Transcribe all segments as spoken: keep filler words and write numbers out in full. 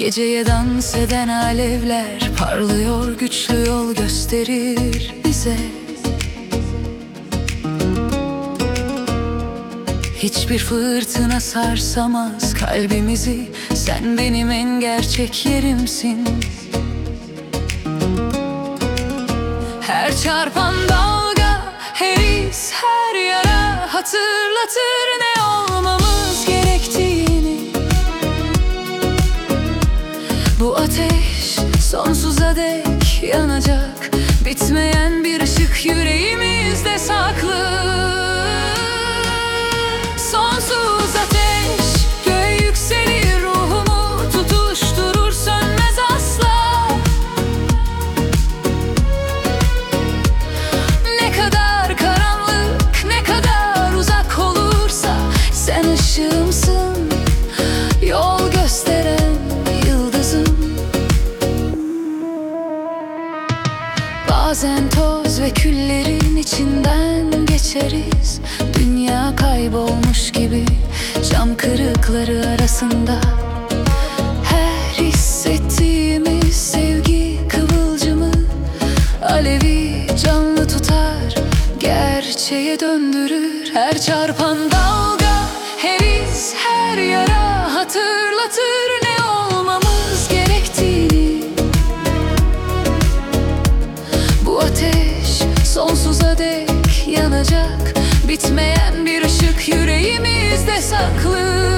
Geceye dans eden alevler parlıyor, güçlü yol gösterir bize. Hiçbir fırtına sarsamaz kalbimizi, sen benim en gerçek yerimsin. Her çarpan dalga, her his, her yara hatırlatır ne olmamız gerektiğini. Bu ateş sonsuza dek yanacak, bitmeyen bir ışık yüreğimizde saklı. Sonsuz ateş göğe yükselir, ruhumu tutuşturur, sönmez asla. Ne kadar karanlık, ne kadar uzak olursa sen ışığımsın, yol gösteren yıldızım. Bazen toz ve küllerin içinden geçeriz, dünya kaybolmuş gibi cam kırıkları arasında. Her hissettiğimiz sevgi kıvılcımı, alevi canlı tutar, gerçeğe döndürür. Her çarpan dalga, her his, her yara hatırlatır ne olmamız gerektiğini. Bu ateş sonsuza dek yanacak, bitmeyen bir ışık yüreğimizde saklı.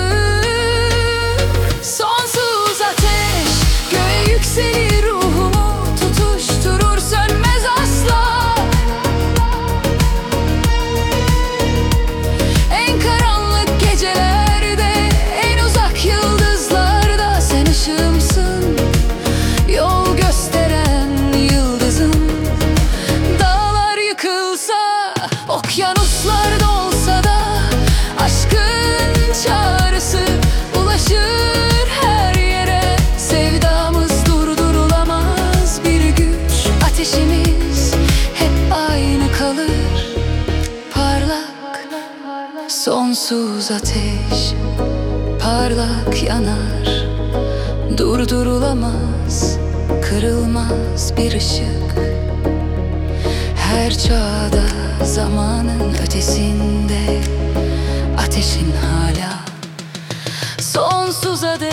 Sonsuz ateş göğe yükselir, ruhumu tutuşturur, sönmez asla. En karanlık gecelerde, en uzak yıldızlarda sen ışığımsın, yol gösteren yıldızım. Dağlar yıkılsa, okyanuslar dolsa da aşkın çağrısı ulaşır her yere. Sevdamız durdurulamaz bir güç, ateşimiz hep aynı kalır, parlak. Sonsuz ateş parlak yanar, durdurulamaz, kırılmaz bir ışık. Her çağda, zamanın ötesinde ateşin hala sonsuza dek